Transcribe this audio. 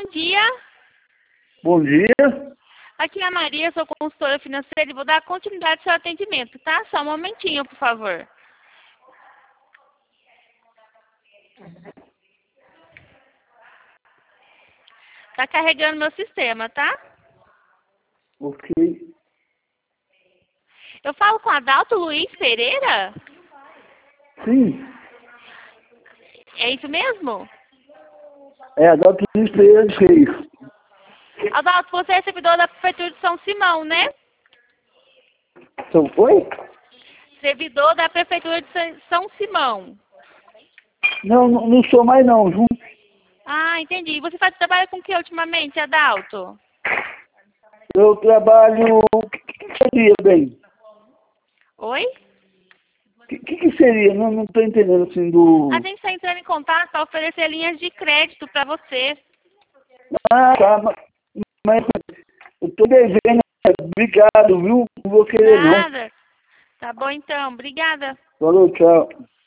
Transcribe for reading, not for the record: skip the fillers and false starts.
dia. Bom dia. Aqui é a Maria, sou consultora financeira e vou dar continuidade ao seu atendimento, tá? Só um momentinho, por favor. Tá carregando meu sistema, tá? Ok. Eu falo com Adalto Luiz Pereira? Sim. É isso mesmo? É a Dr. Luiz Pereira de Reis. Adalto, você é servidor da Prefeitura de São Simão, né? Oi? Servidor da Prefeitura de São Simão. Não sou mais não, viu? Ah, entendi. Você trabalha com o que ultimamente, Adalto? Eu trabalho... O que seria, bem? Oi? O que seria? Não estou entendendo, assim, do... A gente está entrando em contato para oferecer linhas de crédito para você. Ah, tá. Mas eu estou devendo. Obrigado, viu? Não vou querer, não. Nada. Tá bom, então. Obrigada. Falou, tchau.